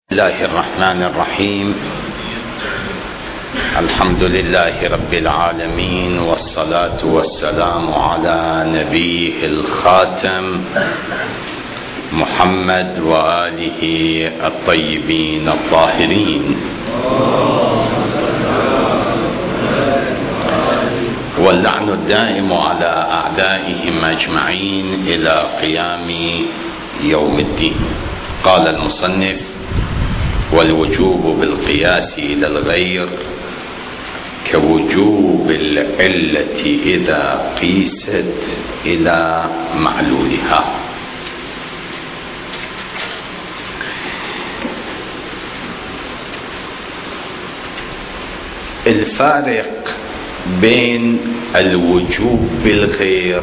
الله الرحمن الرحيم. الحمد لله رب العالمين، والصلاة والسلام على نبيه الخاتم محمد وآله الطيبين الطاهرين، واللعن الدائم على أعدائهم أجمعين إلى قيام يوم الدين. قال المصنف: والوجوب بالقياس إلى الغير كوجوب العلة إذا قيست إلى معلولها. الفارق بين الوجوب بالغير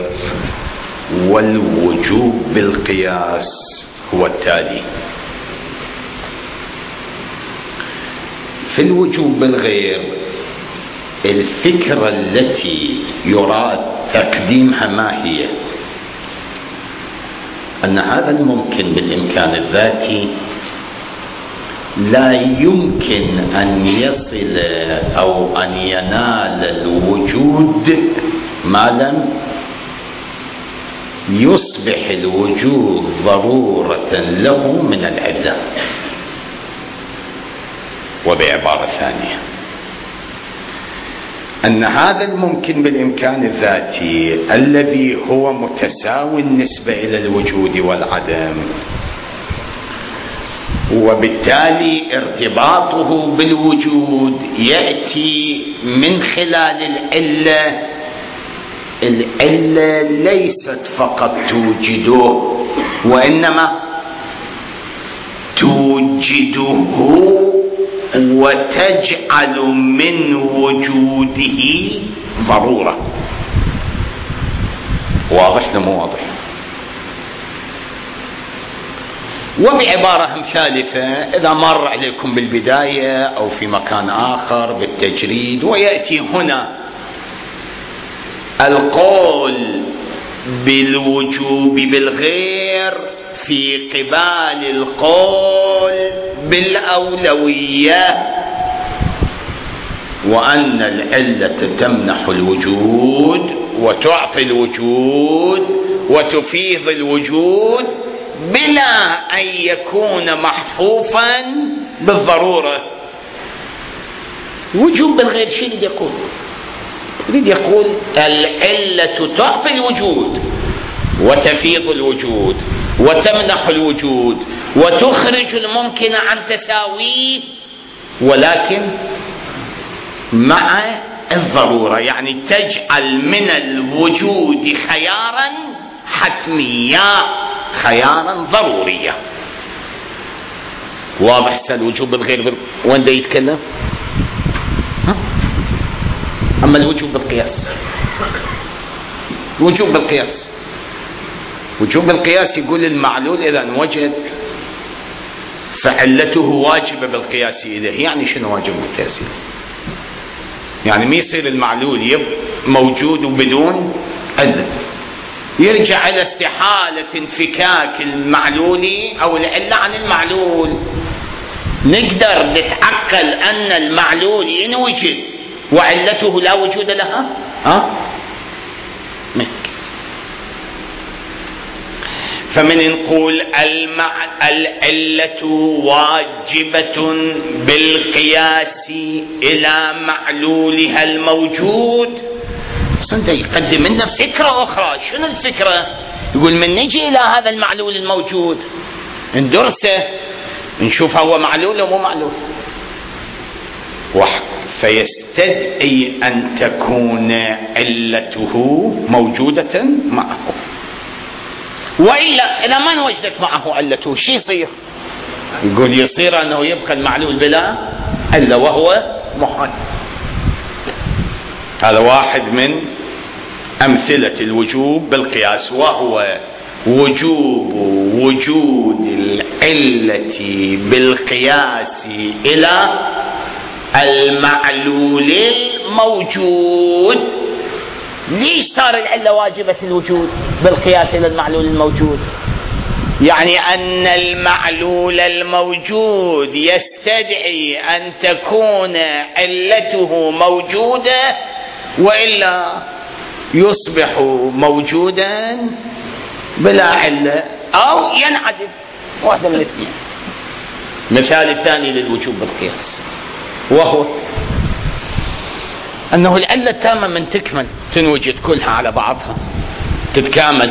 والوجوب بالقياس هو التالي: في الوجوب بالغير الفكرة التي يراد تقديمها ما هي؟ أن هذا الممكن بالإمكان الذاتي لا يمكن أن يصل أو أن ينال الوجود ما لم يصبح الوجود ضرورة له من العلة. وبعبارة ثانية، أن هذا الممكن بالإمكان الذاتي الذي هو متساوي النسبة إلى الوجود والعدم، وبالتالي ارتباطه بالوجود يأتي من خلال العلة. العلة ليست فقط توجده، وإنما توجده وتجعل من وجوده ضرورة. واضح ولا مو واضح؟ وبعبارة ثالثة، إذا مر عليكم بالبداية أو في مكان آخر بالتجريد ويأتي هنا القول بالوجوب بالغير في قبال القول بالأولوية، وأن العلة تمنح الوجود وتعطي الوجود وتفيض الوجود بلا أن يكون محفوفا بالضرورة. الوجوب بالغير شيء يريد يقول؟ يريد يقول العلة تعطي الوجود وتفيض الوجود وتمنح الوجود وتخرج الممكن عن تساويه، ولكن مع الضرورة، يعني تجعل من الوجود خيارا حتميا، خيارا ضروريا. واضح؟ الوجوب بالغير وين ده يتكلم؟ أما الوجوب بالقياس، الوجوب بالقياس، وجوب القياس يقول المعلول إذا وجد فعلته واجبة بالقياس إليه. يعني شنو واجب بالقياس إليه؟ يعني ما يصير المعلول موجود وبدون علة. يرجع إلى استحالة انفكاك المعلول أو العلة عن المعلول. نقدر نتعقل أن المعلول إن وجد وعلته لا وجود لها؟ فمن نقول العلة واجبة بالقياس إلى معلولها الموجود. أصلا يقدم لنا فكرة أخرى. شنو الفكرة؟ يقول من نجي إلى هذا المعلول الموجود ندرسه نشوف هو معلول أو مو معلول، فيستدعي أن تكون علته موجودة معه، وإلا إذا ما وجدت معه علته شو يصير؟ يقول يصير أنه يبقى المعلول بلا علة وهو محال. هذا واحد من أمثلة الوجوب بالقياس، وهو وجود العلة بالقياس إلى المعلول الموجود. ليش صار العلة واجبة الوجود بالقياس إلى المعلول الموجود؟ يعني أن المعلول الموجود يستدعي أن تكون علته موجودة، وإلا يصبح موجودا بلا علة أو ينعدم، واحدة من الاثنين. مثال الثاني للوجوب بالقياس وهو أنه العلة التامة من تكمل تنوجد كلها على بعضها تتكامل،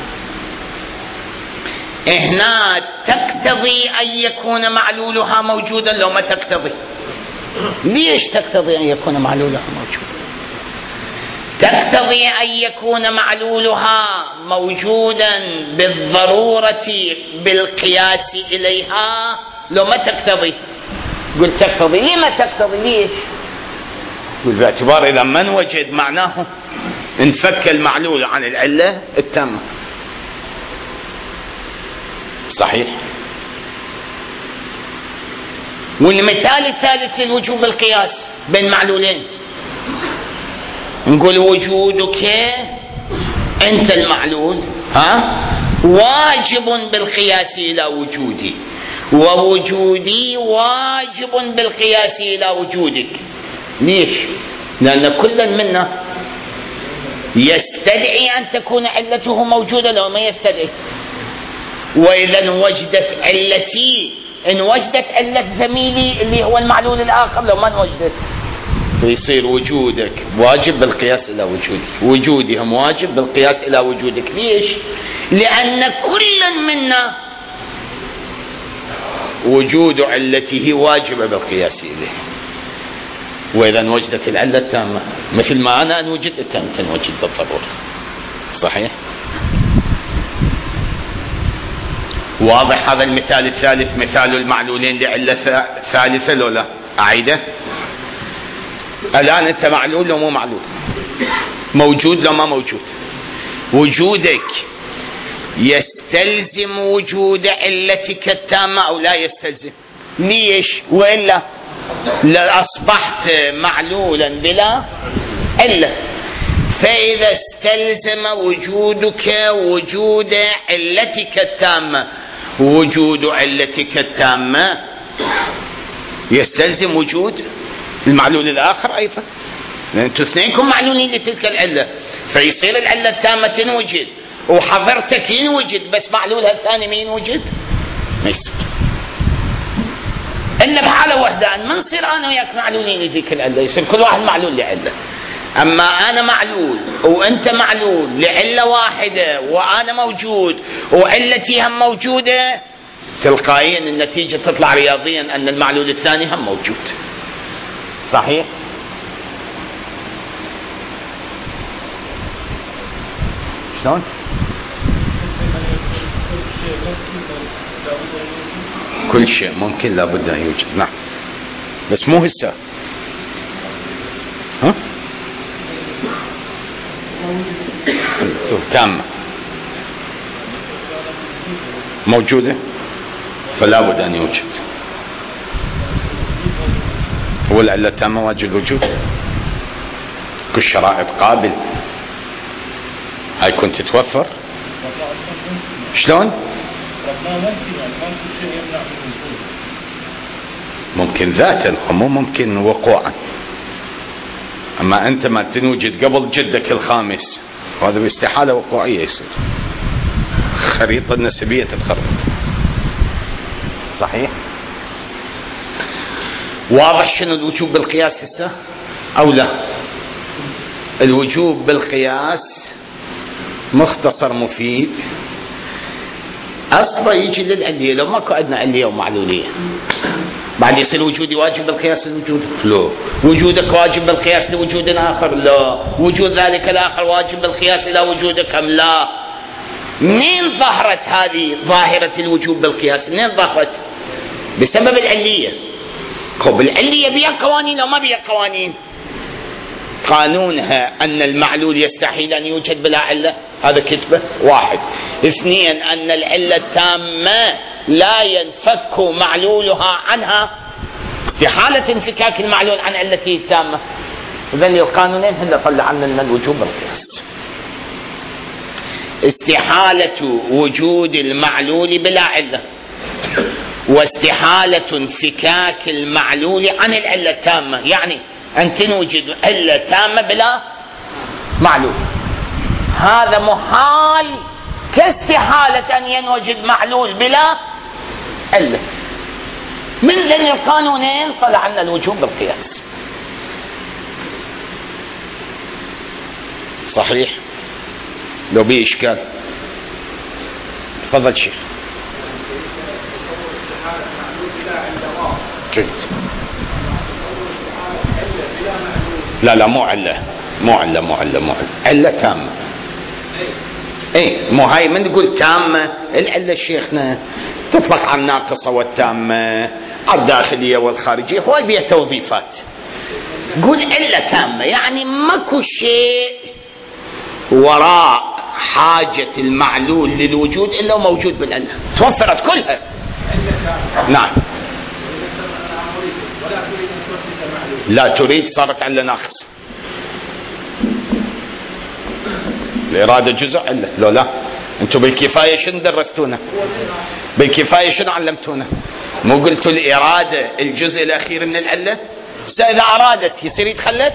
هنا تقتضي أن يكون معلولها موجودا لو ما تقتضي. ليش تقتضي أن يكون معلولها موجودا؟ تقتضي أن يكون معلولها موجودا بالضرورة بالقياس إليها لو ما تقتضي. قلت تقتضي، لما تقتضي؟ ليش؟ قلت باعتبار إذا ما نوجد معناه انفك المعلول عن العلة التامة. صحيح. والمثال الثالث للوجوب بالقياس بين معلولين، نقول وجودك أنت المعلول واجب بالقياس إلى وجودي، ووجودي واجب بالقياس إلى وجودك. ليش؟ لأن كل منا يستدعي أن تكون علته موجودة لو ما يستدعي. وإذا وجدت علتي، إن وجدت علة زميلي اللي هو المعلول الآخر لو ما وجدت، فيصير وجودك واجب بالقياس إلى وجودي، وجودهم واجب بالقياس إلى وجودك. ليش؟ لأن كل منا وجود علته واجبة بالقياس إليه. وإذا وجدت العلة التامة مثل ما أنا أن وجد التامة تنوجد بالضرورة. صحيح؟ واضح هذا المثال الثالث، مثال المعلولين لعلة ثالثة لو لا أعيده؟ الآن أنت معلول لو مو معلول، موجود لو ما موجود. وجودك يستلزم وجود علتك التامة أو لا يستلزم؟ ليش؟ وإلا لأصبحت معلولا بلا علة. فإذا استلزم وجودك وجود علتك التامة، وجود علتك التامة يستلزم وجود المعلول الآخر أيضا، لأن انتم اثنينكم معلولين لتلك العلة، فيصير العلة التامة تنوجد وحضرتك ينوجد، بس معلولها الثاني مين وجد؟ ما يصير إلا بحالة واحدة، أن ما نصير أنا وياك معلولين لذيك العلة، يصير كل واحد معلول لعلة. أما أنا معلول وأنت معلول لعلة واحدة وأنا موجود وعلتي هم موجودة، تلقائيا النتيجة تطلع رياضيا أن المعلول الثاني هم موجود. صحيح؟ شلون؟ كل شيء ممكن لابد أن يوجد، نعم، بس مو هسه. ها؟ تامة موجودة فلا بد أن يوجد. هو العلة التامة واجب الوجود، كل شرائط قابل هاي كنت تتوفر. شلون؟ ممكن ذاتا ومو ممكن وقوعا. أما أنت ما تنوجد قبل جدك الخامس، وهذا باستحالة وقوعية يصير، خريطة النسبية تتخربط. صحيح؟ واضح شنو الوجوب بالقياس هسه أو لا؟ الوجوب بالقياس مختصر مفيد، أصلا يجي للعلية. لو ماكو عندنا علية ومعلولية بعد يصير وجودي واجب بالقياس لوجودك؟ لا. وجودك واجب بالقياس لوجود آخر؟ لا. وجود ذلك الآخر واجب بالقياس إلى وجودك أم لا؟ منين ظهرت هذه ظاهرة الوجوب بالقياس؟ منين ظهرت؟ بسبب العلية. طب العلية بها قوانين أو ما بها قوانين؟ قانونها أن المعلول يستحيل أن يوجد بلا علة، هذا كتبه واحد. اثنين، أن العلة التامة لا ينفك معلولها عنها، استحالة انفكاك المعلول عن علته التامة. إذن القانونين هن طلع عنا الوجوب بالقياس. استحالة وجود المعلول بلا علة، واستحالة انفكاك المعلول عن العلة التامة. يعني أن تنوجد علة تامة بلا معلول، هذا محال كاستحالة أن ينوجد معلول بلا علة. من ذن القانونين طلع لنا الوجوب بالقياس. صحيح؟ لو بيه إشكال تفضل شيخ. شفت؟ لا مو علة، علة تامة. ايه مو هاي من نقول تامة العلة شيخنا تطلق على الناقصة والتامة، على الداخلية والخارجية، هواي بيها توظيفات. قول علة تامة يعني ماكو شيء وراء حاجة المعلول للوجود إلا موجود بالعلة، توفرت كلها. نعم. لا تريد صارت علة ناقصة. الإرادة جزء علة. لا أنتم بالكفاية شنو درستونا؟ بالكفاية شنو علمتونا؟ مو قلتوا الإرادة الجزء الأخير من العلة؟ إذا أرادت يصير يتخلف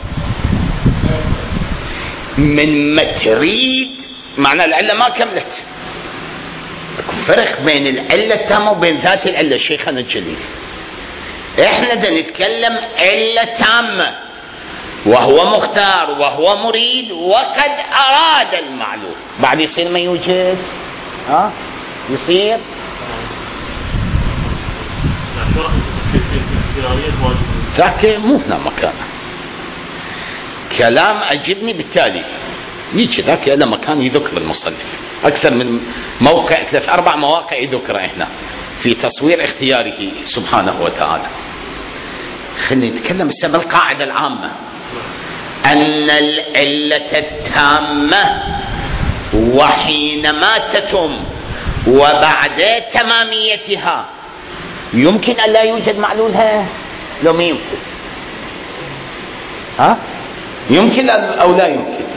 من ما تريد، معنى العلة ما كملت. فرق بين العلة التامة وبين ذات العلة شيخنا الجليل. احنا دا نتكلم علة تامة وهو مختار وهو مريد وقد أراد المعلول، بعد يصير ما يوجد يصير ذاك مو هنا مكانه. كلام أجبني بالتالي يجي ذاك إلى مكان يذكر المصنف أكثر من موقع، 3-4 مواقع يذكر هنا في تصوير اختياره سبحانه وتعالى. خلينا نتكلم بسبب القاعدة العامة أن العلة التامة وحينما تتم وبعد تماميتها يمكن أن لا يوجد معلولها. لو ما يمكن يمكن أو لا يمكن.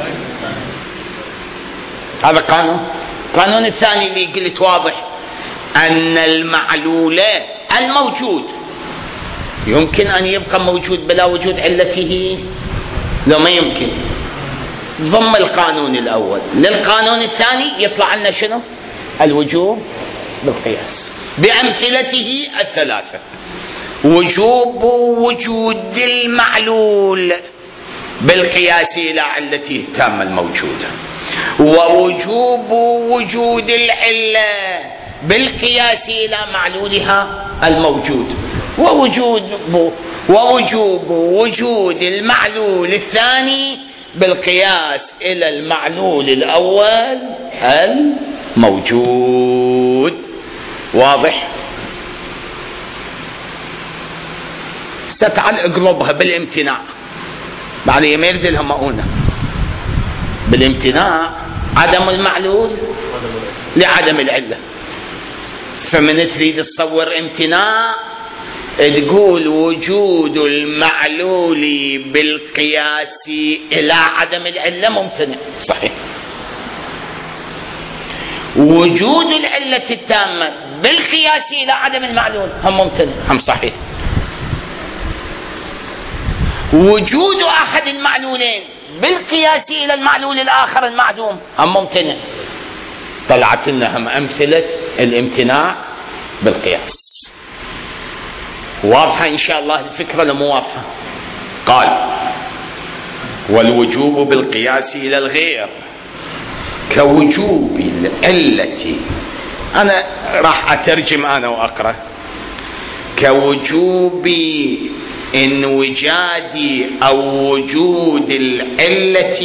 هذا قانون الثاني اللي قلت واضح أن المعلول الموجود يمكن أن يبقى موجود بلا وجود علته. لو ما يمكن ضم القانون الأول للقانون الثاني يطلع لنا شنو؟ الوجوب بالقياس بأمثلته الثلاثة. وجوب وجود المعلول بالقياس إلى علته التامة الموجودة، ووجوب وجود العلة بالقياس إلى معلولها الموجود، ووجوب وجود المعلول الثاني بالقياس إلى المعلول الأول الموجود. واضح؟ ستعال اقلبها بالامتناع، بعد ما يرد لها مؤونة. بالامتناع عدم المعلول لعدم العلة، فمن تريد تصور امتناع تقول وجود المعلول بالقياس إلى عدم العلة ممتنع. صحيح. وجود العلة التامة بالقياس إلى عدم المعلول هم ممتنع، هم صحيح. وجود أحد المعلولين بالقياس إلى المعلول الآخر المعدوم هم ممتنع. طلعت لنا هم أمثلة الامتناع بالقياس. واضحة إن شاء الله الفكرة لمواضحة. قال والوجوب بالقياس إلى الغير كوجوب العلة. أنا راح أترجم أنا وأقرأ. كوجوب انوجاد أو وجود العلة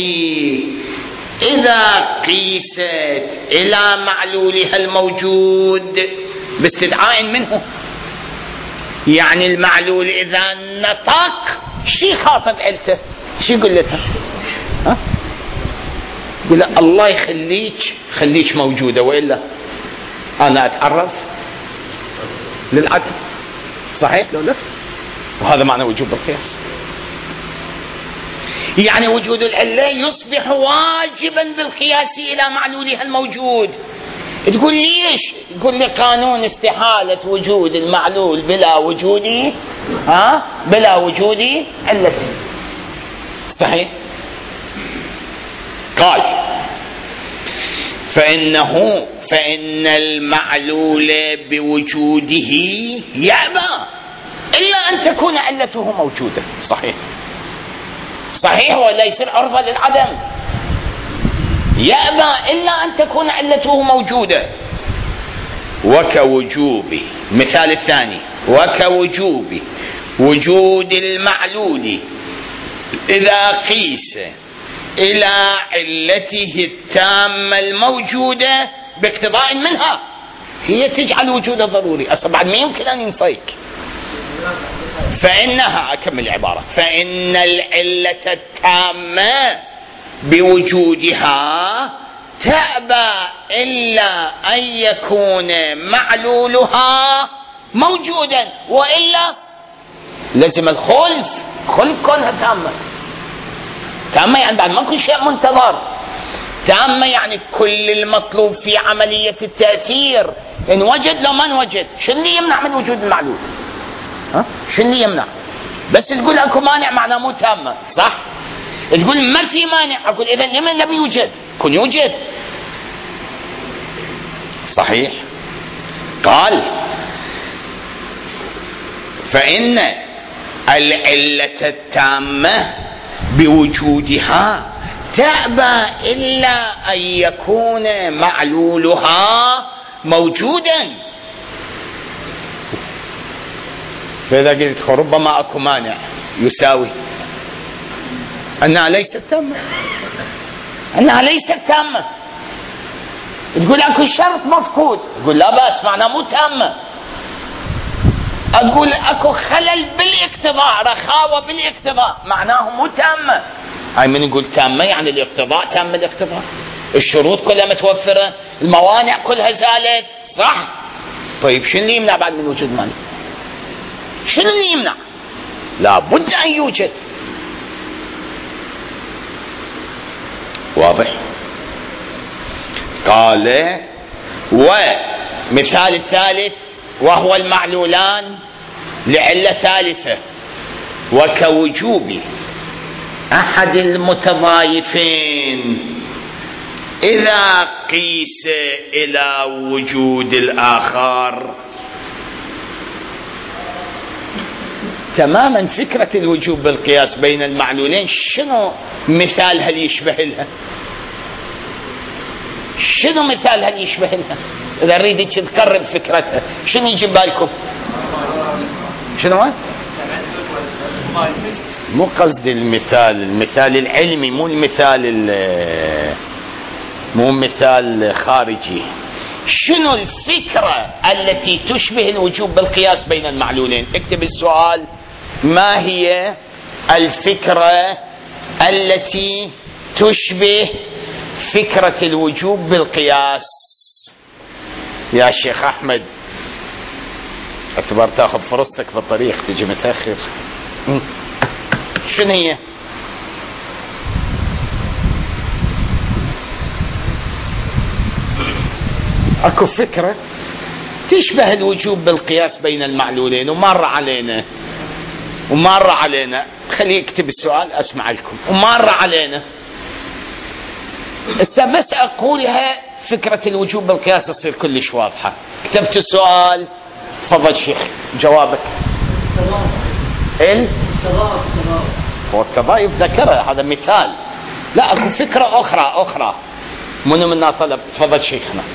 إذا قيست إلى معلولها الموجود باستدعاء منه. يعني المعلول إذا نطق شي خاطب علته شي يقول لها؟ يقول الله خليك موجودة وإلا أنا أتعرف للعدل. صحيح لو لا؟ وهذا معنى وجوب القياس. يعني وجود العلة يصبح واجبا بالقياس إلى معلولها الموجود. تقول ليش؟ تقول لي قانون استحالة وجود المعلول بلا وجود بلا وجود علته. صحيح. قال فإن المعلول بوجوده يأبى إلا أن تكون علته موجودة. صحيح. صحيح ولا يصير عرضة للعدم. يأبى إلا أن تكون علته موجودة. وكوجوب مثال الثاني وكوجوب وجود المعلول إذا قيس إلى علته التامة الموجودة باقتضاء منها هي تجعل وجوده ضروري. أصلا بعد ما يمكن أن ينفيك. فإنها أكمل العبارة فإن العلة التامة بوجودها تأبى إلا أن يكون معلولها موجودا وإلا لازم الخلف كونها تامة يعني بعد ما كل شيء منتظر. تامة يعني كل المطلوب في عملية التأثير إن وجد لو ما نوجد. شو اللي يمنع من وجود المعلول؟ شو اللي يمنع؟ بس تقول اكو مانع معناه مو تامة. صح؟ تقول ما في مانع اقول اذا لمن لم يوجد كن يوجد. صحيح. قال فإن العلة التامة بوجودها تأبى إلا أن يكون معلولها موجودا. فإذا قلت ربما أكو مانع يساوي أنها ليست تامة. أنها ليست تامة. تقول أكو شرط مفقود تقول لا بأس معناه مو تامة. أقول أكو خلل بالاقتضاء رخاوة بالاقتضاء معناه مو تامة. هاي من يقول تامة يعني الاقتضاء تام الاقتضاء. الشروط كلها متوفرة الموانع كلها زالت. صح؟ طيب شو اللي يمنع بعد من وجود مانع؟ شنو اللي يمنع؟ لا بد أن يوجد. واضح. قال ومثال الثالث وهو المعلولان لعلة ثالثة وكوجوب أحد المتضايفين إذا قيس إلى وجود الآخر. تماما فكرة الوجوب بالقياس بين المعلولين شنو مثالها اللي يشبه لها؟ شنو مثالها اللي يشبه لها؟ إذا نريد تقرب فكرتها شنو يجي بالكم؟ شنو؟ مو قصدي المثال العلمي مو مثال خارجي. شنو الفكرة التي تشبه الوجوب بالقياس بين المعلولين؟ اكتب السؤال ما هي الفكرة التي تشبه فكرة الوجوب بالقياس؟ يا شيخ أحمد اعتبر تاخذ فرصتك في الطريق تجي متأخر. شنو هي؟ اكو فكرة تشبه الوجوب بالقياس بين المعلولين ومر علينا خليه يكتب السؤال اسمع لكم ومر علينا. بس اقولها فكرة الوجوب بالقياس تصير كلش واضحة. كتبت السؤال تفضل شيخ جوابك. هو التضايف ذكره هذا مثال. لا اكو فكرة اخرى منو منا طلب؟ تفضل شيخنا.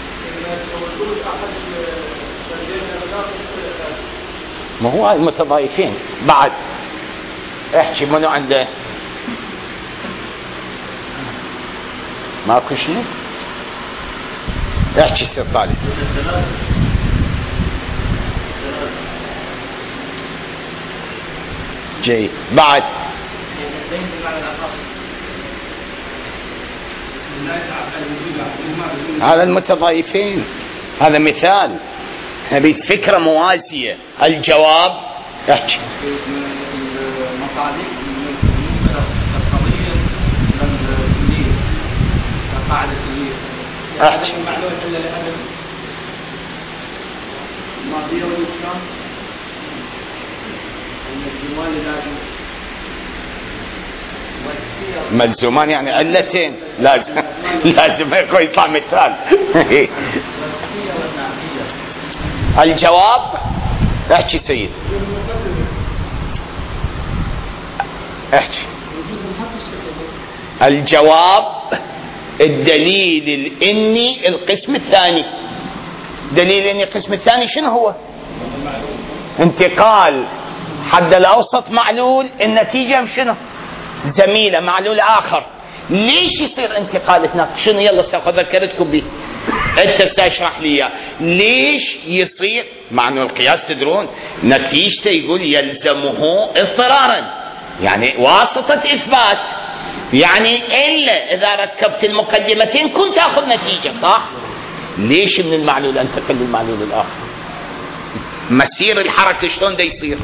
ما هو المتضايفين بعد احكي منو عنده ماكو شيء احكي سير طالب. جيد بعد هذا المتضايفين هذا مثال. نبي فكرة موازية. الجواب احكي. احكي. ملزومان يعني علتين لازم يطلع مثال. الجواب احكي سيد احكي. الجواب الدليل الإني القسم الثاني. دليل الإني القسم الثاني شنو هو؟ انتقال حد الأوسط معلول، النتيجة شنو؟ زميلة معلول آخر. ليش يصير انتقال هناك؟ شنو؟ يلا ذكرتكم به، انت استشرح لي ليش يصير. مع انه القياس تدرون نتيجته يقول يلزمه اضطرارا، يعني واسطة اثبات، يعني الا اذا ركبت المقدمتين كنت تاخذ نتيجة، صح؟ ليش من المعلول انتقل للمعلول الاخر؟ مسير الحركة شلون ده يصير؟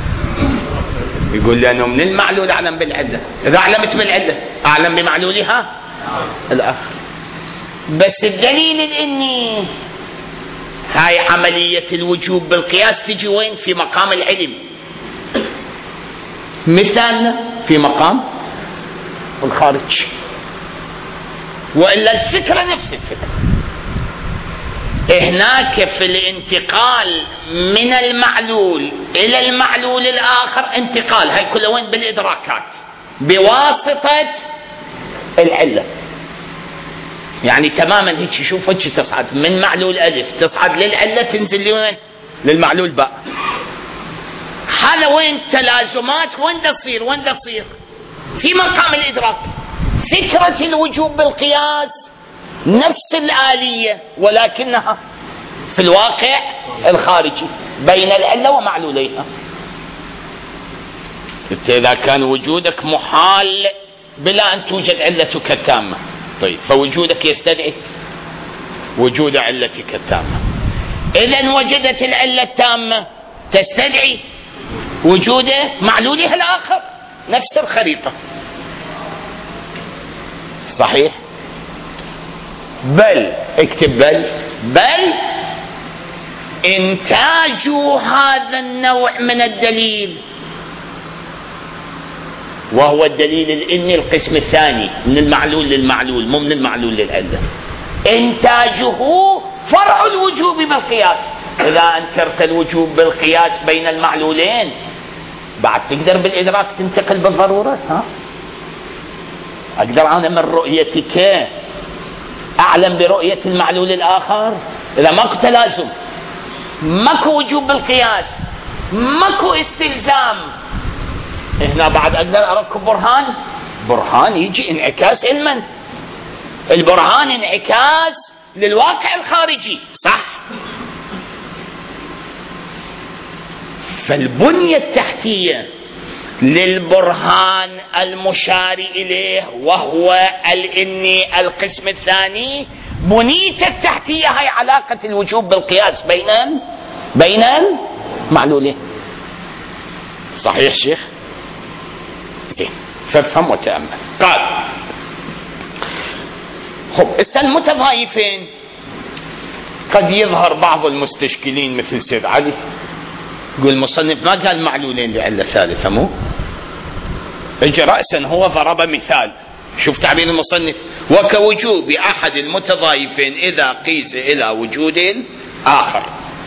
يقول لأنه من المعلول أعلم بالعلة، إذا أعلمت بالعلة أعلم بمعلولها الآخر. بس الدليل الإني هاي عملية الوجوب بالقياس تجي وين؟ في مقام العلم. مثالنا في مقام الخارج، وإلا الفكرة نفس الفكرة. هناك في الانتقال من المعلول إلى المعلول الآخر انتقال، هاي كله وين؟ بالإدراكات بواسطة العلة. يعني تماما هيك شوف هيك تصعد من معلول ألف تصعد للعلة تنزل لوين؟ للمعلول باء. هذا وين تلازمات؟ وين تصير؟ وين تصير؟ في مقام الإدراك. فكرة الوجوب بالقياس نفس الآلية، ولكنها في الواقع الخارجي بين العلة ومعلوليها. إذا كان وجودك محال بلا أن توجد علتك التامة، طيب فوجودك يستدعي وجود علتك التامة. إذا وجدت العلة التامة تستدعي وجود معلولها الآخر، نفس الخريطة، صحيح؟ بل اكتب بل انتاج هذا النوع من الدليل، وهو الدليل الإني القسم الثاني من المعلول للمعلول، مو من المعلول للعلة، انتاجه فرع الوجوب بالقياس. إذا أنكرت الوجوب بالقياس بين المعلولين بعد تقدر بالإدراك تنتقل بالضرورة. ها أقدر أنا من رؤيتك أعلم برؤية المعلول الآخر؟ إذا ماكو تلازم، ماكو وجوب بالقياس، ماكو استلزام، هنا بعد أقدر أركب برهان يجي انعكاس علما. البرهان انعكاس للواقع الخارجي، صح؟ فالبنية التحتية للبرهان المشار إليه وهو الإني القسم الثاني، بنية التحتية هي علاقة الوجوب بالقياس بين المعلولين. صحيح شيخ؟ زين، فافهم وتأمل. قال المتضايفين قد يظهر بعض المستشكلين مثل سيد علي يقول المصنف ما قال معلولين لعلة ثالثة، مو اجى رأسا هو ضرب مثال. شوف تعبير المصنف: وكوجوب أحد المتضايفين إذا قيس إلى وجود آخر.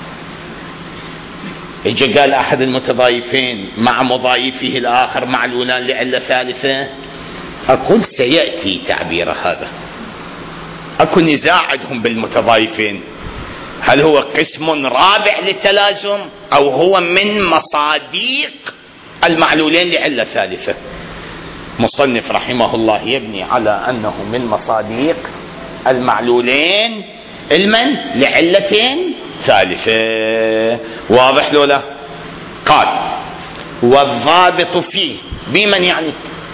اجى قال أحد المتضايفين مع مضايفه الآخر معلولان لعلة ثالثة. أقول سيأتي تعبير هذا. أكو نزاع عندهم بالمتضايفين، هل هو قسم رابع للتلازم أو هو من مصاديق المعلولين لعلة ثالثة؟ مصنف رحمه الله يبني على أنه من مصاديق المعلولين المن لعلتين ثالثة. واضح لولا؟ قال: والضابط فيه بمن يعني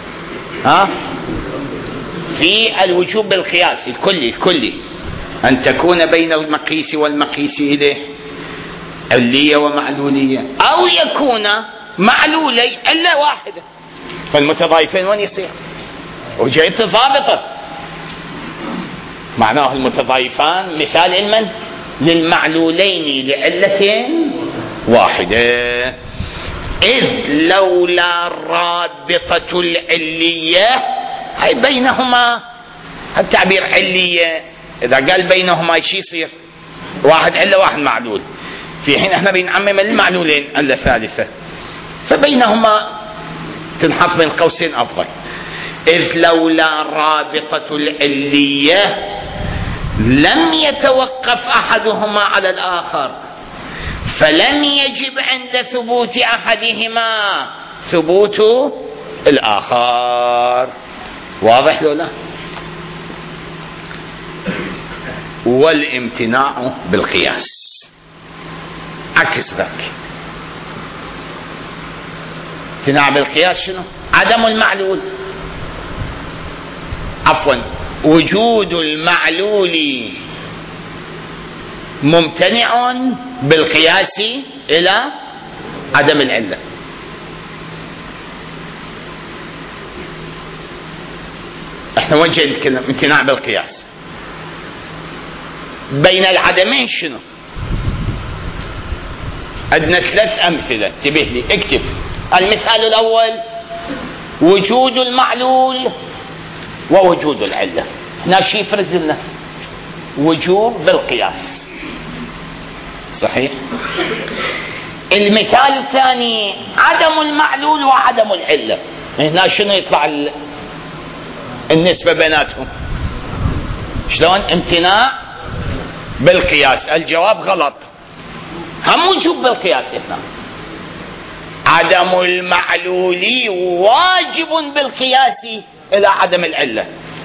في الوجوب بالقياس الكلي أن تكون بين المقيس والمقيس إليه علية ومعلولية، أو يكون معلولي إلا واحدة. فالمتضايفين وين يصير؟ وجئت ضابطة معناه المتضايفان مثال لمن؟ للمعلولين لعلة واحدة. إذ لولا الرابطة العلية، هاي بينهما التعبير علية، إذا قال بينهما ايش يصير؟ واحد علة واحد معلول، في حين احنا بنعمم المعلولين علة ثالثة، فبينهما تنحط بين قوسين أفضل. إذ لولا الرابطة العلية لم يتوقف أحدهما على الآخر، فلم يجب عند ثبوت أحدهما ثبوت الآخر. واضح لو لا؟ والامتناع بالقياس عكس ذلك. امتناع بالقياس شنو؟ عدم المعلول، عفوا وجود المعلول ممتنع بالقياس إلى عدم العلة. احنا وجه نتكلم امتناع بالقياس بين العدمين شنو؟ عندنا 3 أمثلة، انتبه لي اكتب. المثال الأول وجود المعلول ووجود العلة. هنا شيء يفرز لنا وجوب بالقياس، صحيح. المثال الثاني عدم المعلول وعدم العلة. هنا شنو يطلع النسبة بيناتهم؟ شلون؟ امتناع بالقياس. الجواب غلط، هم وجوب بالقياس. هنا عدم المعلول واجب بالقياس إلى عدم العلة،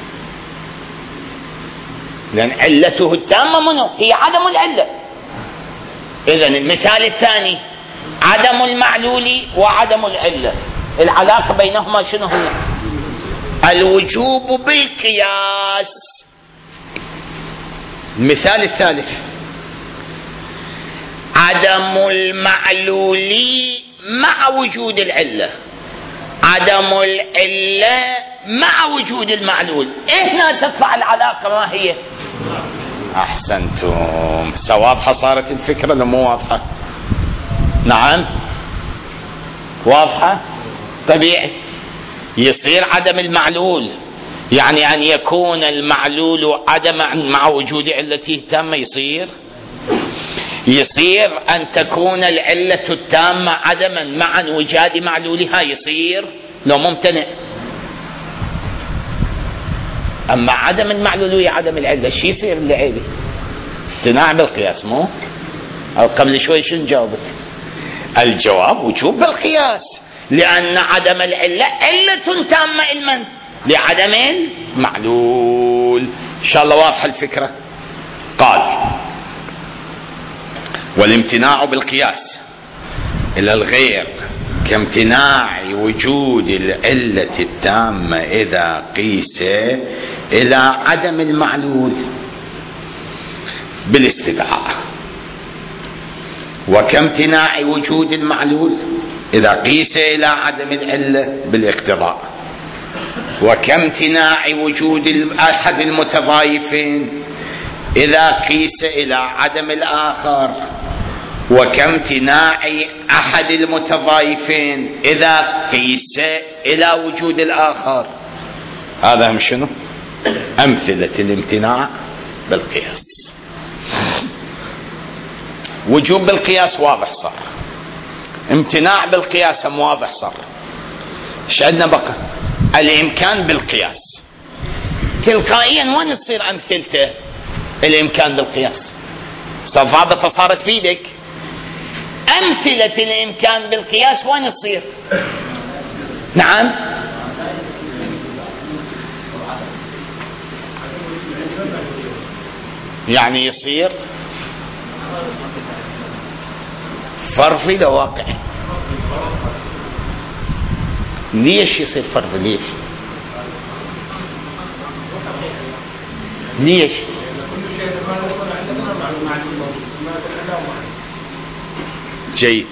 لأن علته التامة منه هي عدم العلة. إذن المثال الثاني عدم المعلول وعدم العلة، العلاقة بينهما شنو هي؟ الوجوب بالقياس. المثال الثالث عدم المعلول مع وجود العلة، عدم العلة مع وجود المعلول. هنا تطلع العلاقة ما هي؟ أحسنتم. واضحة صارت الفكرة ولا مو واضحة؟ نعم واضحة. طبيعي يصير عدم المعلول، يعني أن يكون المعلول عدما مع وجود علته التامة. يصير أن تكون العلة التامة عدما مع وجود معلولها. يصير لو ممتنع. أما عدم المعلول ويا عدم العلة شي يصير اللي عيبي؟ امتناع بالقياس. مو أو قبل شوي شنو جاوبت؟ الجواب وجوب بالقياس، لأن عدم العلة علة تامة علما لعدم المعلول. إن شاء الله واضحة الفكرة. قال والامتناع بالقياس إلى الغير كامتناع وجود العلة التامة إذا قيس إلى عدم المعلول بالاستدعاء، وكامتناع وجود المعلول إذا قيس إلى عدم العلة بالاقتضاء، وكامتناع وجود أحد المتضايفين إذا قيس إلى عدم الآخر، وكامتناع أحد المتضايفين إذا قيس إلى وجود الآخر. هذا هم شنو؟ أمثلة الامتناع بالقياس. وجوب بالقياس واضح صار، امتناع بالقياس هم واضح صار. ايش عندنا بقى؟ الإمكان بالقياس. تلقائيا وين تصير أمثلته؟ الإمكان بالقياس ضابطة صارت في يدك. أمثلة الإمكان بالقياس وين تصير؟ نعم يعني يصير فرضي لو واقعي. ليش يصير فرض؟ ليش جيد؟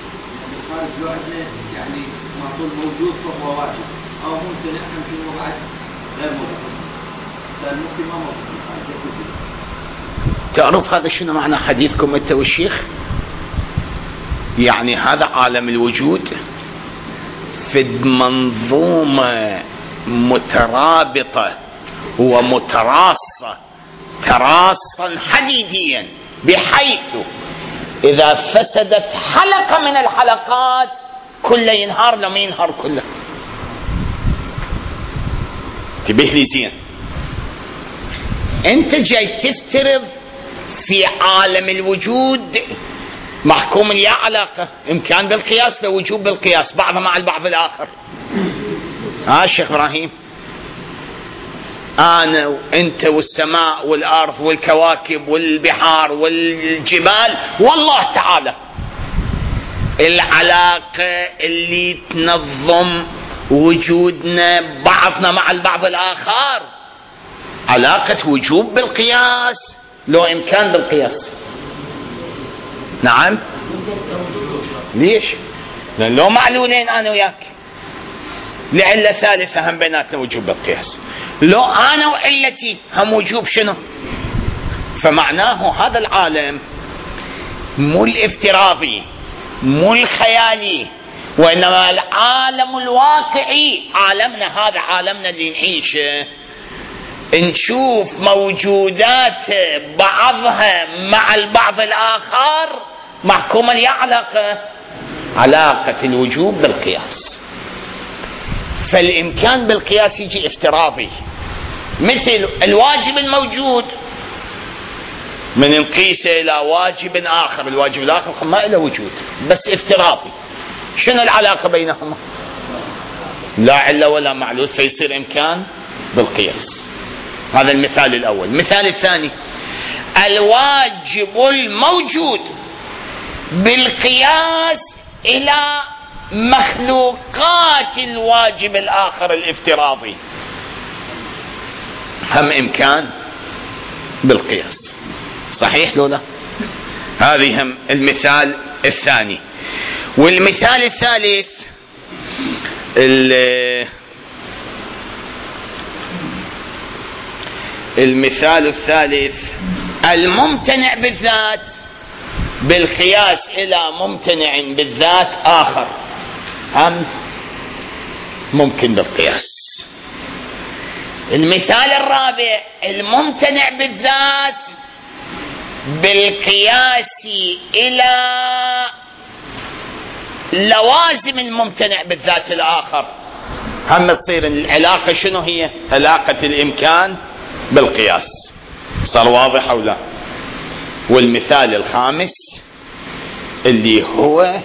يعني معقول موجود فهو واجب، أو ممكن يكون بعد غير موجود. تعرف هذا شنو معنى حديثكم انت والشيخ؟ يعني هذا عالم الوجود في منظومة مترابطة ومتراصة تراصا حديديا، بحيث إذا فسدت حلقة من الحلقات كله ينهار لما ينهار كله. انتبه لي زين، انت جاي تفترض في عالم الوجود محكوم يا علاقة إمكان بالقياس لوجوب بالقياس، بعضها مع البعض الآخر. الشيخ إبراهيم، أنا وأنت والسماء والأرض والكواكب والبحار والجبال والله تعالى، العلاقة اللي تنظم وجودنا بعضنا مع البعض الآخر علاقة وجوب بالقياس لو إمكان بالقياس. نعم، ليش؟ لأن لو معلولين أنا وياك لعلة ثالثة هم بيناتنا وجوب بالقياس، لو أنا وعلتي هم وجوب شنو؟ فمعناه هذا العالم مو الافتراضي مو الخيالي، وإنما العالم الواقعي، عالمنا هذا عالمنا اللي نعيشه، نشوف موجودات بعضها مع البعض الآخر محكومة يا علاقة الوجوب بالقياس. فالإمكان بالقياس يجي افتراضي، مثل الواجب الموجود من نقيسه إلى واجب آخر، الواجب الآخر ما له وجود بس افتراضي. شنو العلاقة بينهما؟ لا علة ولا معلول، فيصير إمكان بالقياس. هذا المثال الأول. المثال الثاني، الواجب الموجود بالقياس إلى مخلوقات الواجب الآخر الافتراضي، هم إمكان بالقياس. صحيح لولا؟ هذه هم المثال الثاني. والمثال الثالث المثال الثالث الممتنع بالذات بالقياس إلى ممتنع بالذات آخر، هم ممكن بالقياس. المثال الرابع، الممتنع بالذات بالقياس إلى لوازم الممتنع بالذات الآخر، هم تصير العلاقة شنو هي؟ علاقة الإمكان بالقياس. صار واضح أو لا؟ والمثال الخامس اللي هو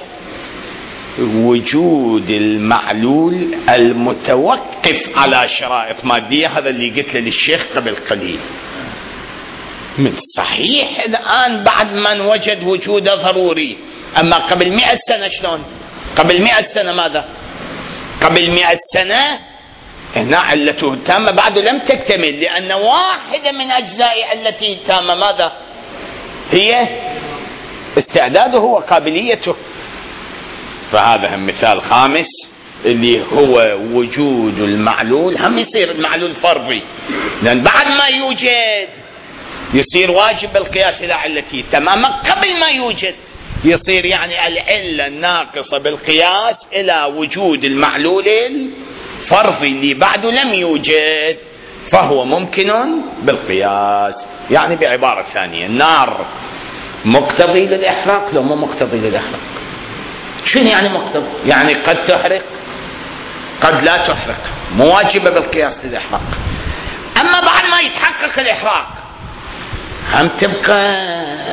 وجود المعلول المتوقف على شرائط مادية، هذا اللي قلت له للشيخ قبل قليل. من صحيح الآن بعد من وجد وجوده ضروري، أما قبل 100 سنة شلون؟ قبل 100 سنة ماذا؟ قبل 100 سنة هنا علته التامة بعد لم تكتمل، لأن واحدة من أجزاء علته التامة ماذا؟ هي استعداده وقابليته. فهذا هم مثال خامس اللي هو وجود المعلول، هم يصير المعلول فرضي، لأن بعد ما يوجد يصير واجب بالقياس إلى علته تماما، قبل ما يوجد يصير يعني العلة الناقصة بالقياس إلى وجود المعلول الفرضي اللي بعده لم يوجد، فهو ممكن بالقياس. يعني بعبارة ثانية، النار مقتضي للإحراق لو مو مقتضي للإحراق؟ شنو يعني مقتضي؟ يعني قد تحرق قد لا تحرق، مواجبة بالقياس للإحراق. أما بعد ما يتحقق الإحراق هم تبقى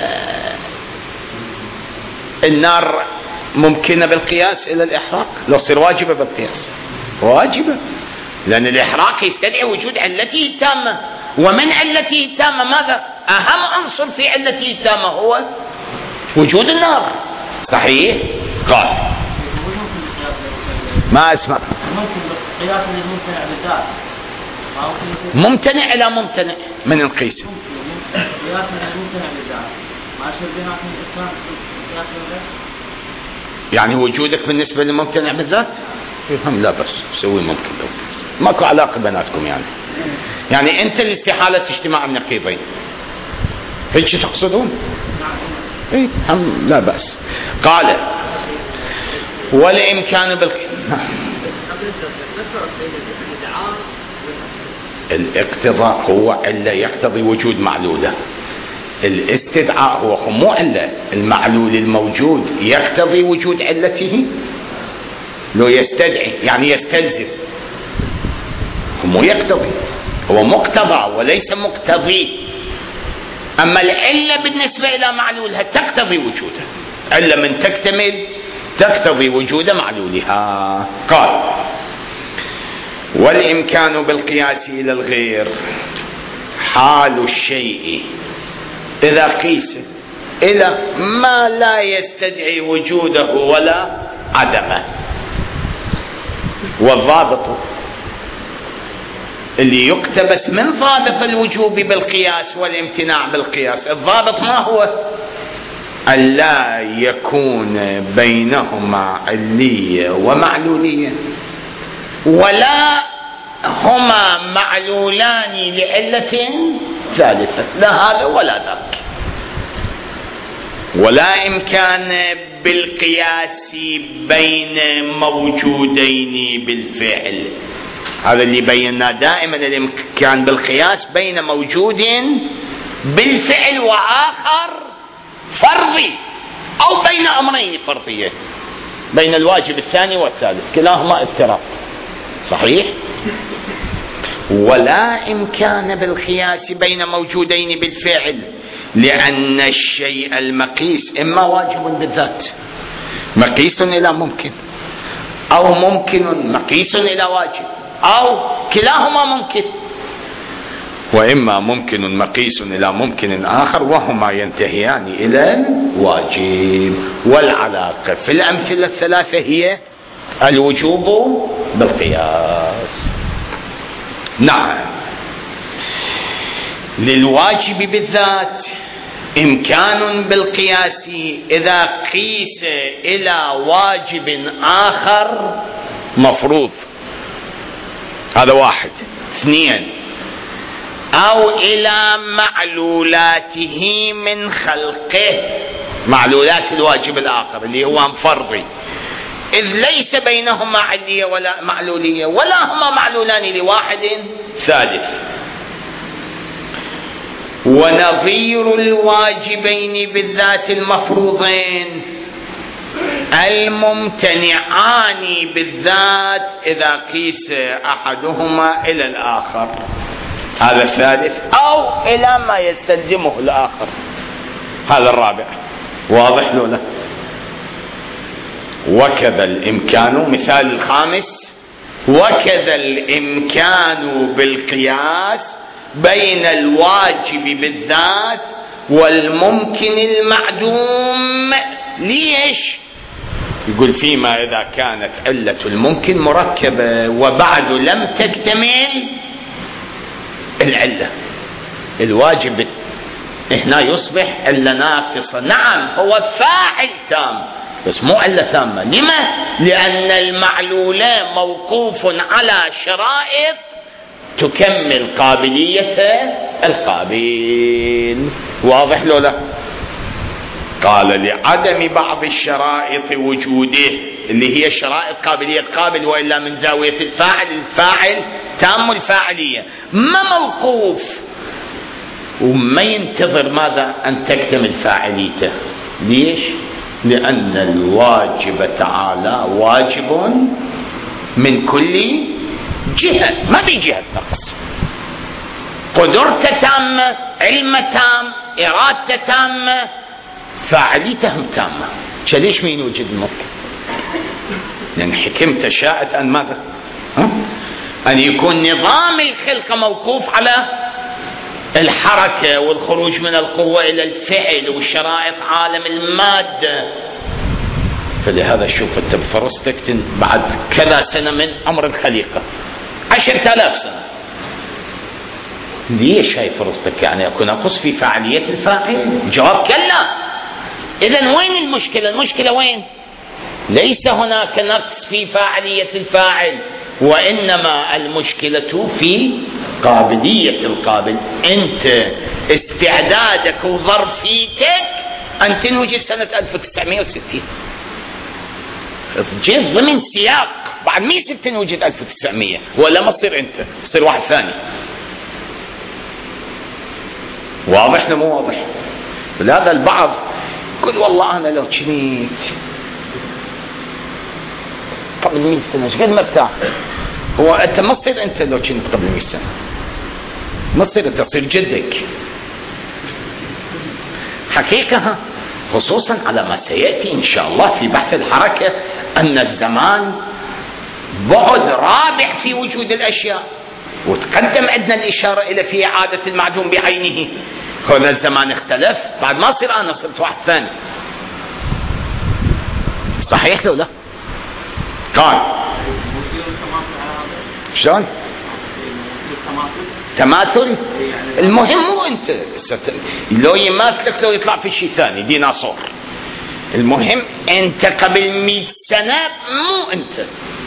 النار ممكنة بالقياس إلى الإحراق لو تصير واجبة بالقياس. واجبة، لأن الإحراق يستدعي وجود علته التامة، ومن علته التامة ماذا؟ أهم عنصر في علته التامة هو وجود النار. صحيح؟ قال ما أسمع. قياس الممتنع بالذات ممتنع إلى ممتنع من القيس. قياس الممتنع بالذات ما يصير بيناتهم إمكان قياس بالذات. يعني وجودك بالنسبة للممتنع بالذات هم لا بس سوي ممكن بالقياس، ماكو علاقة بيناتكم يعني. يعني أنت الاستحالة اجتماع النقيضين، هيك تقصدون؟ إيه هم لا بأس. قال والإمكان الاقتضاء هو علة يقتضي وجود معلولة. الاستدعاء هو مو علة، المعلول الموجود يقتضي وجود علته. لو يستدعي يعني يستلزم، مو يقتضي، هو مقتضى وليس مقتضي. أما العلة بالنسبة إلى معلولها تقتضي وجودها، علة من تكتمل تقتضي وجود معلولها. قال والإمكان بالقياس إلى الغير حال الشيء إذا قيس إلى ما لا يستدعي وجوده ولا عدمه. والضابط اللي يقتبس من ضابط الوجوب بالقياس والامتناع بالقياس، الضابط ما هو؟ ألا يكون بينهما علية ومعلولية، ولا هما معلولان لعلة ثالثة، لا هذا ولا ذاك. ولا إمكان بالقياس بين موجودين بالفعل، هذا اللي بينا دائما، الإمكان بالقياس بين موجود بالفعل وآخر فرضي، أو بين أمرين فرضيين، بين الواجب الثاني والثالث، كلاهما افتراض صحيح. ولا إمكان بالقياس بين موجودين بالفعل، لأن الشيء المقيس إما واجب بالذات مقيس إلى ممكن، أو ممكن مقيس إلى واجب، أو كلاهما ممكن، وإما ممكن مقيس إلى ممكن آخر، وهما ينتهيان إلى الواجب. والعلاقة في الأمثلة الثلاثة هي الوجوب بالقياس. نعم، للواجب بالذات إمكان بالقياس إذا قيس إلى واجب آخر مفروض، هذا واحد. اثنين، أو إلى معلولاته من خلقه، معلولات الواجب الآخر اللي هو فرضي، إذ ليس بينهما علية ولا معلولية، ولا هما معلولان لواحد ثالث. ونظير الواجبين بالذات المفروضين الممتنعان بالذات إذا قيس أحدهما إلى الآخر، هذا الثالث، أو إلى ما يستلزمه الآخر، هذا الرابع. واضح له لا؟ وكذا الإمكان، مثال الخامس، وكذا الإمكان بالقياس بين الواجب بالذات والممكن المعدوم. ليش؟ يقول فيما إذا كانت علة الممكن مركبة وبعد لم تكتمل العلة، الواجب هنا يصبح علة ناقصة. نعم هو فاعل تام بس مو علة تامة. لما؟ لأن المعلول موقوف على شرائط تكمل قابلية القابل. واضح له لا؟ قال لعدم بعض الشرائط وجوده، اللي هي شرائط قابلية قابل، وإلا من زاوية الفاعل، الفاعل تام الفاعلية، ما موقوف وما ينتظر ماذا؟ أن تكتمل فاعليته. ليش؟ لأن الواجب تعالى واجب من كل جهة، ما في جهة نقص. قدرته تامة، علمه تام، إرادته تامة، فاعليته تامة. ليش مين يوجد الممكن؟ لأن حكمته شاءت أن ماذا؟ أن يكون نظام الخلقة موقوف على الحركة والخروج من القوة إلى الفعل والشرائط عالم المادة. فلهذا شوف انت بفرستك بعد كذا سنة من عمر الخليقة 10,000 سنة، ليش هاي فرستك؟ يعني أكون أقص في فاعلية الفاعل؟ جواب كلا. إذن وين المشكلة؟ المشكلة وين؟ ليس هناك نقص في فاعلية الفاعل، وإنما المشكلة في قابلية القابل، أنت استعدادك وظرفيتك أن تنوجد سنة 1960، جيت ضمن سياق بعد 100 سنة تنوجد 1900، ولا ما تصير أنت، تصير واحد ثاني. واضح مو واضح؟ ولهذا البعض يقول والله أنا لو كنت قبل 100 سنة ايش قد مرتاح. هو أنت ما تصير أنت لو كنت قبل 100 سنة، ما تصير أنت، تصير جدك حقيقة، خصوصا على ما سيأتي إن شاء الله في بحث الحركة أن الزمان بعد رابع في وجود الأشياء، وتقدم عندنا الإشارة إلى في إعادة المعدوم بعينه. هذا الزمان اختلف بعد ما صير أنا صرت واحد ثاني. صحيح لو لا؟ قال شلون؟ تماثل. المهم مو أنت لو يماثلك لو يطلع في شيء ثاني ديناصور، المهم أنت قبل 100 سنة مو أنت.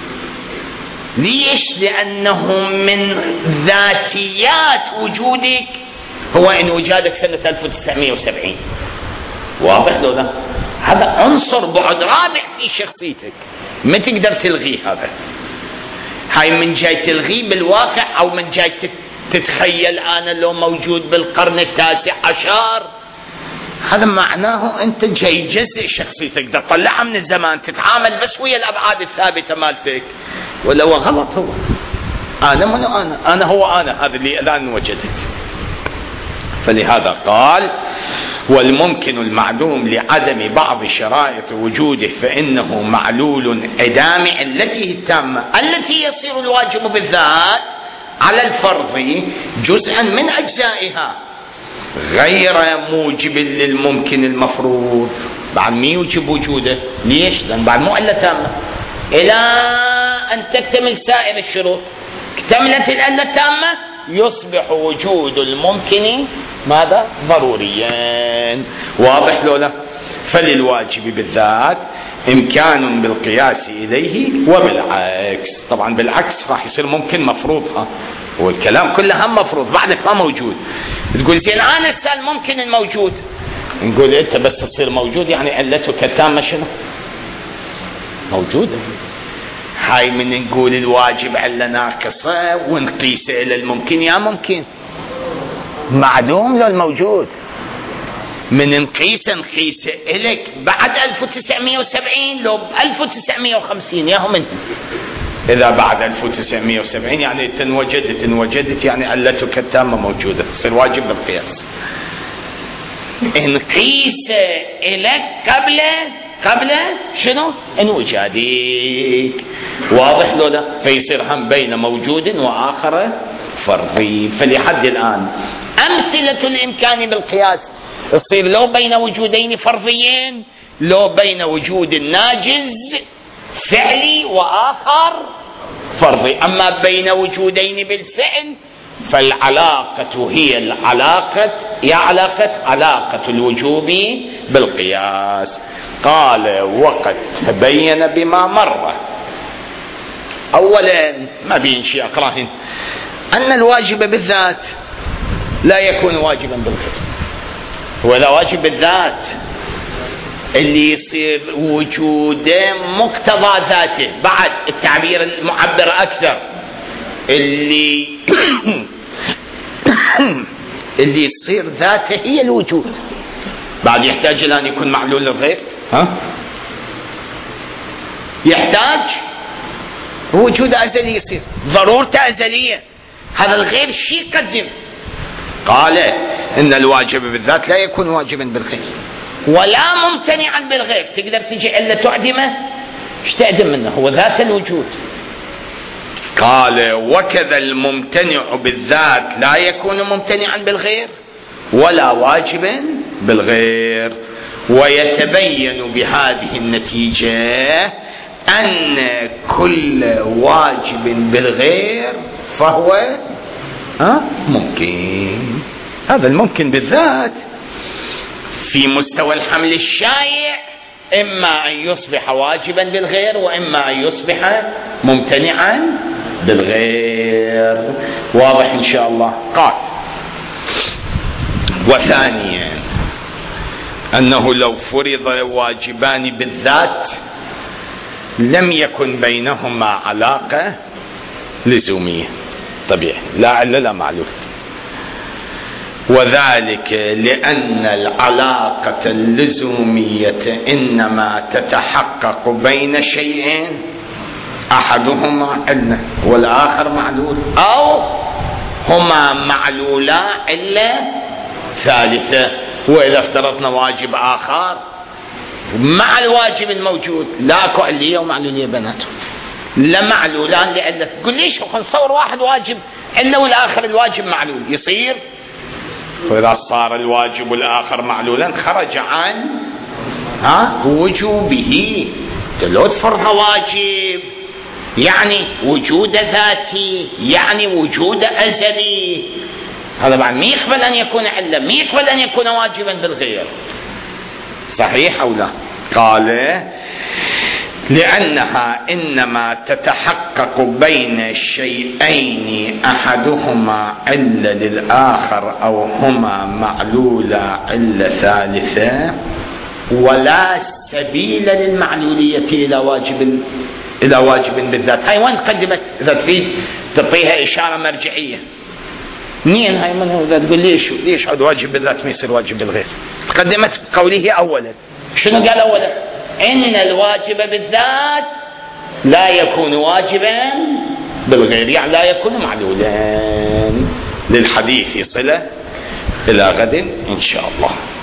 ليش؟ لأنه من ذاتيات وجودك هو إن وجادك سنة 1970. واضح لو لا؟ هذا عنصر بعد رابع في شخصيتك ما تقدر تلغيه. هذا هاي من جاي تلغيه بالواقع أو من جاي تتخيل أنا لو موجود بالقرن 19، هذا معناه أنت جاي جزء شخصيتك ده تطلعها من الزمان، تتعامل بس ويا الأبعاد الثابتة مالتك. ولا هو غلط؟ هو أنا من أنا هو أنا، هذا اللي الآن وجدت. فلهذا قال والممكن المعدوم لعدم بعض شرائط وجوده فإنه معلول عدام علته التامة التي يصير الواجب بالذات على الفرض جزءا من أجزائها غير موجب للممكن المفروض. بعد ما يوجب وجوده. ليش؟ لأن بعد مو علة تامة إلى أن تكتمل سائر الشروط. اكتملت العلة التامة يصبح وجود الممكن ماذا؟ ضروريا. واضح لولا؟ فللواجب بالذات إمكان بالقياس إليه وبالعكس. طبعا بالعكس راح يصير ممكن مفروض، والكلام كله هم مفروض بعدك ما موجود. تقول زين أنا السؤال ممكن الموجود، نقول أنت بس تصير موجود يعني علتك التامة شنو؟ موجودة. هاي من نقول الواجب علة ناقصة ونقيس إلى الممكن يا ممكن معدوم لو الموجود، من نقيس إليك بعد 1970 لو 1950 ياهم انت. إذا بعد 1970 يعني تنوجدت يعني علتك التامة موجودة، تصير واجب بالقياس. نقيس إليك قبل شنو؟ انوجادك. واضح لو لا؟ فيصير هم بين موجود وآخر فرضي. فلحد الآن أمثلة الإمكان بالقياس تصير لو بين وجودين فرضيين، لو بين وجود ناجز فعلي وآخر فرضي. أما بين وجودين بالفعل فالعلاقة هي علاقة الوجوب بالقياس. قال وقد تبين بما مر. أولا ما بين شيء أقراهن أن الواجب بالذات لا يكون واجبا بالغير. ولا واجب بالذات اللي يصير وجوده مقتضى ذاته، بعد التعبير المعبر أكثر اللي يصير ذاته هي الوجود، بعد يحتاج إلى أن يكون معلول للغير. يحتاج وجود أزلي، يصير ضرورته أزلية. هذا الغير شيء قدم. قال إن الواجب بالذات لا يكون واجبا بالغير ولا ممتنعا بالغير. تقدر تجي إلا تعدمه، ايش تعدم منه؟ هو ذات الوجود. قال وكذا الممتنع بالذات لا يكون ممتنعا بالغير ولا واجبا بالغير. ويتبين بهذه النتيجة أن كل واجب بالغير فهو ممكن. هذا الممكن بالذات في مستوى الحمل الشائع إما أن يصبح واجبا بالغير وإما أن يصبح ممتنعا بالغير. واضح إن شاء الله. قال: وثانيا أنه لو فرض واجبان بالذات لم يكن بينهما علاقة لزومية طبيعي، لا علة لا معلول، وذلك لأن العلاقة اللزومية إنما تتحقق بين شيئين أحدهما علة والآخر معلول، أو هما معلولا إلا ثالثة. وإذا افترضنا واجب آخر مع الواجب الموجود لاكو علية ومعلولية بيناتهم، لا معلولان لعلة. تقول ليش نصور واحد واجب إلا والآخر الواجب معلول يصير؟ وإذا صار الواجب والآخر معلولا خرج عن وجوبه. لو تفرض واجب يعني وجود ذاتي، يعني وجود أزلي، هذا بعد ما يقبل أن يكون علة، ما يقبل أن يكون واجبا بالغير. صحيح أو لا؟ قال: لأنها إنما تتحقق بين الشيئين أحدهما علة للآخر أو هما معلولا علة ثالثة، ولا سبيل للمعلولية إلى واجب بالذات. هاي وين قدمت؟ إذا تريد تعطيها إشارة مرجعية مين هاي؟ من هو؟ تقول ليش عد واجب بالذات ما يصير واجب بالغير؟ تقدمت قوله أولا. شنو قال أولا؟ إن الواجب بالذات لا يكون واجبا بالغير، يعني لا يكون معلولا. للحديث صلة إلى غد إن شاء الله.